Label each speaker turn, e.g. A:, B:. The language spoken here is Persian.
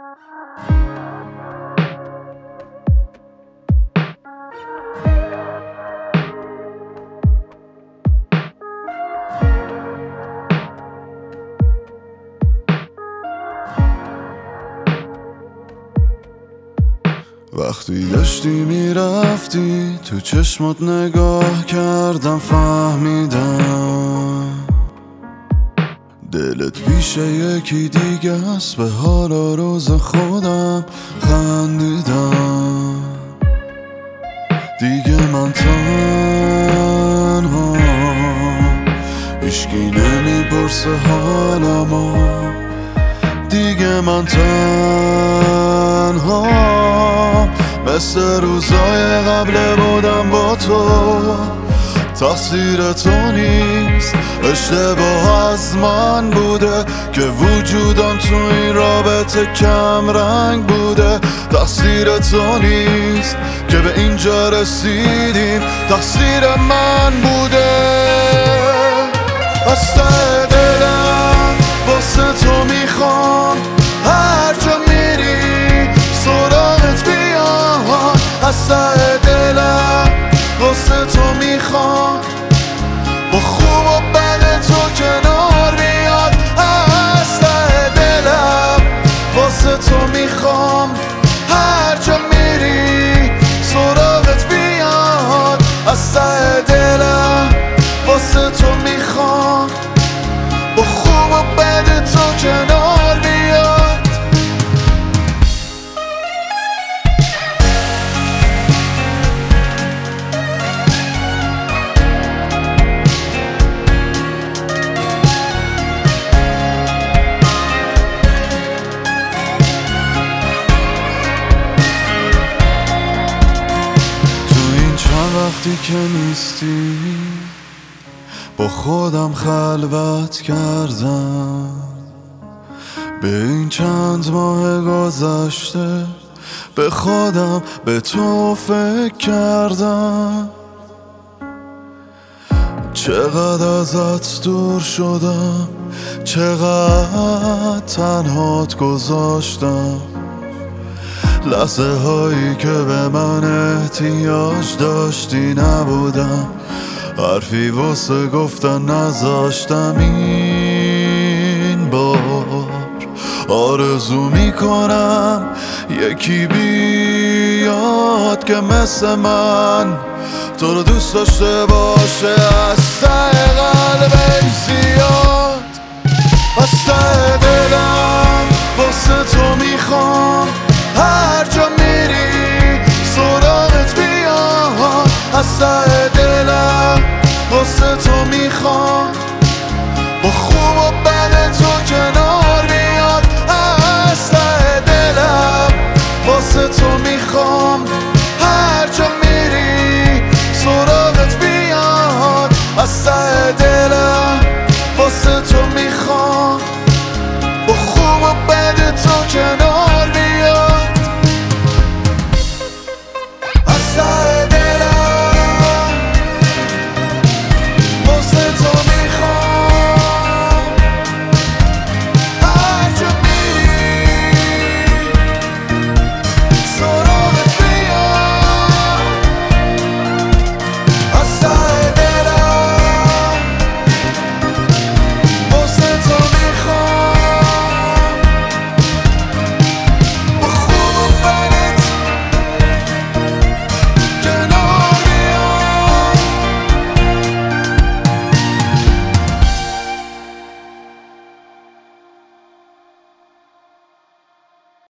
A: وقتی داشتی میرفتی تو چشمات نگاه کردم، فهمیدم دلت پیش یکی دیگه است. به حال و روز خودم خندیدم. دیگه من تنها، هیچکی نمیپرسه حالمو. دیگه من تنها، مثل روزای قبل بودم با تو. تقصیر تو نیست، اشتباه از من بوده که وجودم تو این رابطه کم رنگ بوده. تقصیر تو نیست که به اینجا رسیدیم، تقصیر من بوده. از ته دلم واسه تو میخوام، هر جا میری سراغت بیام. از ته دلم واسه تو میخوام، با خوب و بد تو کنار بیاد. از ته دلم واسه تو میخوام، هر جا میری سراغت بیاد. از ته دلم واسه تو میخوام، با خوب و بد تو کنار بیاد. وقتی که نیستی با خودم خلوت کردم، به این چند ماه گذشته به خودم، به تو فکر کردم. چقدر ازت دور شدم، چقدر تنهات گذاشتم. لحظه هایی که به من احتیاج داشتی نبودم، حرفی واسه گفتن نذاشتم. این بار آرزو میکنم یکی بیاد که مثل من تو رو دوست داشته باشه. از ته قلبش زیاد، از ته دلم واسه تو میخوام، هر جا میری سراغت بیام. از ته دلم واسه تو میخوام،